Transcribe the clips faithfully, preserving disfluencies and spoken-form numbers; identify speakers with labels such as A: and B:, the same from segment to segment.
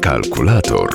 A: Kalkulator.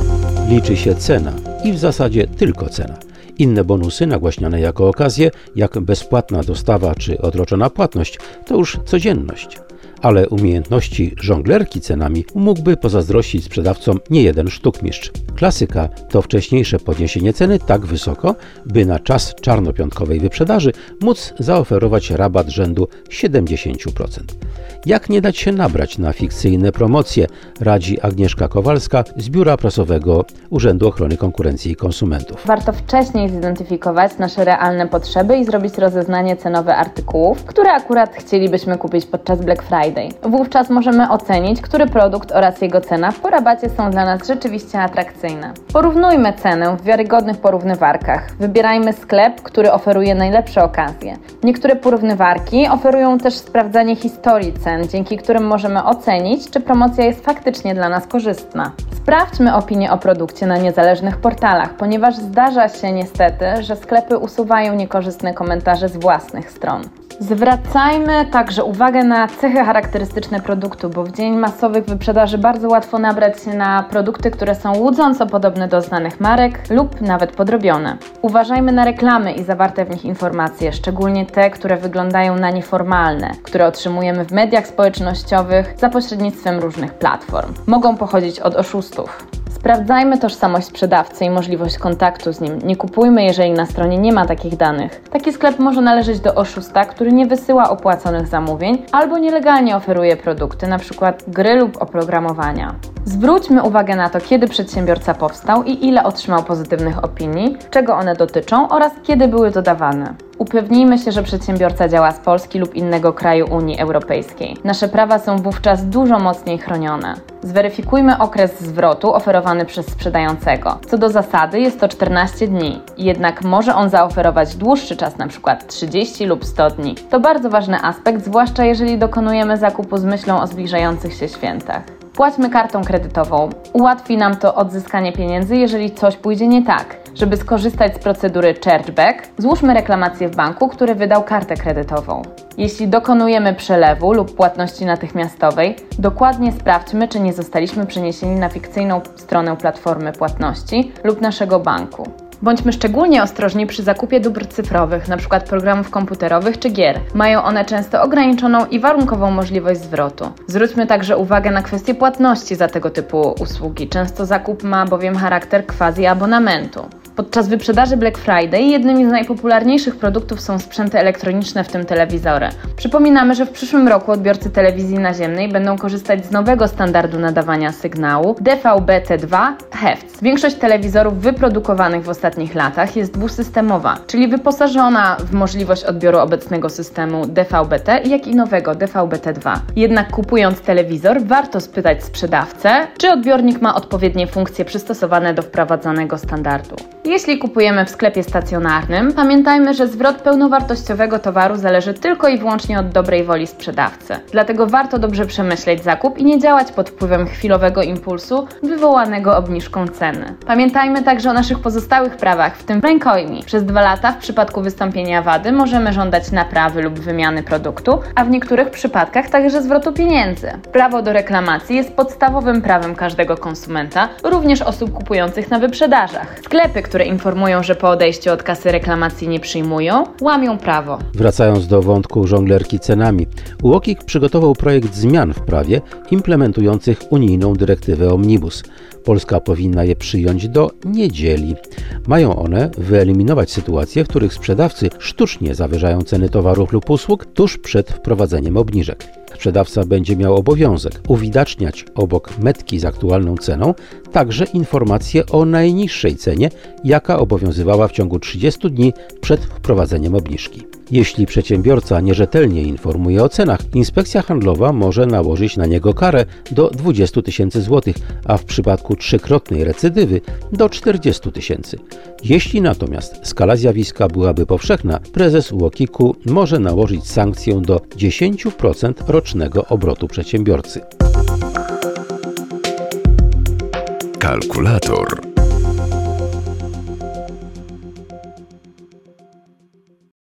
B: Liczy się cena i w zasadzie tylko cena. Inne bonusy nagłaśniane jako okazje, jak bezpłatna dostawa czy odroczona płatność, to już codzienność. Ale umiejętności żonglerki cenami mógłby pozazdrościć sprzedawcom niejeden sztukmistrz. Klasyka to wcześniejsze podniesienie ceny tak wysoko, by na czas czarnopiątkowej wyprzedaży móc zaoferować rabat rzędu siedemdziesiąt procent. Jak nie dać się nabrać na fikcyjne promocje, radzi Agnieszka Kowalska z Biura Prasowego Urzędu Ochrony Konkurencji i Konsumentów.
C: Warto wcześniej zidentyfikować nasze realne potrzeby i zrobić rozeznanie cenowe artykułów, które akurat chcielibyśmy kupić podczas Black Friday. Wówczas możemy ocenić, który produkt oraz jego cena po rabacie są dla nas rzeczywiście atrakcyjne. Porównujmy cenę w wiarygodnych porównywarkach. Wybierajmy sklep, który oferuje najlepsze okazje. Niektóre porównywarki oferują też sprawdzanie historii cen, dzięki którym możemy ocenić, czy promocja jest faktycznie dla nas korzystna. Sprawdźmy opinie o produkcie na niezależnych portalach, ponieważ zdarza się niestety, że sklepy usuwają niekorzystne komentarze z własnych stron. Zwracajmy także uwagę na cechy charakterystyczne produktu, bo w dzień masowych wyprzedaży bardzo łatwo nabrać się na produkty, które są łudząco podobne do znanych marek lub nawet podrobione. Uważajmy na reklamy i zawarte w nich informacje, szczególnie te, które wyglądają na nieformalne, które otrzymujemy w mediach społecznościowych za pośrednictwem różnych platform. Mogą pochodzić od oszustów. Sprawdzajmy tożsamość sprzedawcy i możliwość kontaktu z nim. Nie kupujmy, jeżeli na stronie nie ma takich danych. Taki sklep może należeć do oszusta, który nie wysyła opłaconych zamówień albo nielegalnie oferuje produkty, np. gry lub oprogramowania. Zwróćmy uwagę na to, kiedy przedsiębiorca powstał i ile otrzymał pozytywnych opinii, czego one dotyczą oraz kiedy były dodawane. Upewnijmy się, że przedsiębiorca działa z Polski lub innego kraju Unii Europejskiej. Nasze prawa są wówczas dużo mocniej chronione. Zweryfikujmy okres zwrotu oferowany przez sprzedającego. Co do zasady jest to czternaście dni, jednak może on zaoferować dłuższy czas, np. trzydzieści lub sto dni. To bardzo ważny aspekt, zwłaszcza jeżeli dokonujemy zakupu z myślą o zbliżających się świętach. Płaćmy kartą kredytową. Ułatwi nam to odzyskanie pieniędzy, jeżeli coś pójdzie nie tak. Żeby skorzystać z procedury chargeback, złóżmy reklamację w banku, który wydał kartę kredytową. Jeśli dokonujemy przelewu lub płatności natychmiastowej, dokładnie sprawdźmy, czy nie zostaliśmy przeniesieni na fikcyjną stronę platformy płatności lub naszego banku. Bądźmy szczególnie ostrożni przy zakupie dóbr cyfrowych, np. programów komputerowych czy gier. Mają one często ograniczoną i warunkową możliwość zwrotu. Zwróćmy także uwagę na kwestię płatności za tego typu usługi. Często zakup ma bowiem charakter quasi-abonamentu. Podczas wyprzedaży Black Friday jednymi z najpopularniejszych produktów są sprzęty elektroniczne, w tym telewizory. Przypominamy, że w przyszłym roku odbiorcy telewizji naziemnej będą korzystać z nowego standardu nadawania sygnału D V B T dwa Hertz. Większość telewizorów wyprodukowanych w ostatnich latach jest dwusystemowa, czyli wyposażona w możliwość odbioru obecnego systemu D V B T, jak i nowego D V B T dwa. Jednak kupując telewizor, warto spytać sprzedawcę, czy odbiornik ma odpowiednie funkcje przystosowane do wprowadzanego standardu. Jeśli kupujemy w sklepie stacjonarnym, pamiętajmy, że zwrot pełnowartościowego towaru zależy tylko i wyłącznie od dobrej woli sprzedawcy. Dlatego warto dobrze przemyśleć zakup i nie działać pod wpływem chwilowego impulsu wywołanego obniżką ceny. Pamiętajmy także o naszych pozostałych prawach, w tym rękojmi. Przez dwa lata w przypadku wystąpienia wady możemy żądać naprawy lub wymiany produktu, a w niektórych przypadkach także zwrotu pieniędzy. Prawo do reklamacji jest podstawowym prawem każdego konsumenta, również osób kupujących na wyprzedażach. Sklepy, które informują, że po odejściu od kasy reklamacji nie przyjmują, łamią prawo.
B: Wracając do wątku żonglerki cenami, U O K I K przygotował projekt zmian w prawie implementujących unijną dyrektywę Omnibus. Polska powinna je przyjąć do niedzieli. Mają one wyeliminować sytuacje, w których sprzedawcy sztucznie zawyżają ceny towarów lub usług tuż przed wprowadzeniem obniżek. Sprzedawca będzie miał obowiązek uwidaczniać obok metki z aktualną ceną także informacje o najniższej cenie, jaka obowiązywała w ciągu trzydziestu dni przed wprowadzeniem obniżki. Jeśli przedsiębiorca nierzetelnie informuje o cenach, inspekcja handlowa może nałożyć na niego karę do dwudziestu tysięcy złotych, a w przypadku trzykrotnej recydywy do czterdziestu tysięcy. Jeśli natomiast skala zjawiska byłaby powszechna, prezes U O K I K-u może nałożyć sankcję do dziesięć procent rocznego obrotu przedsiębiorcy.
A: Kalkulator.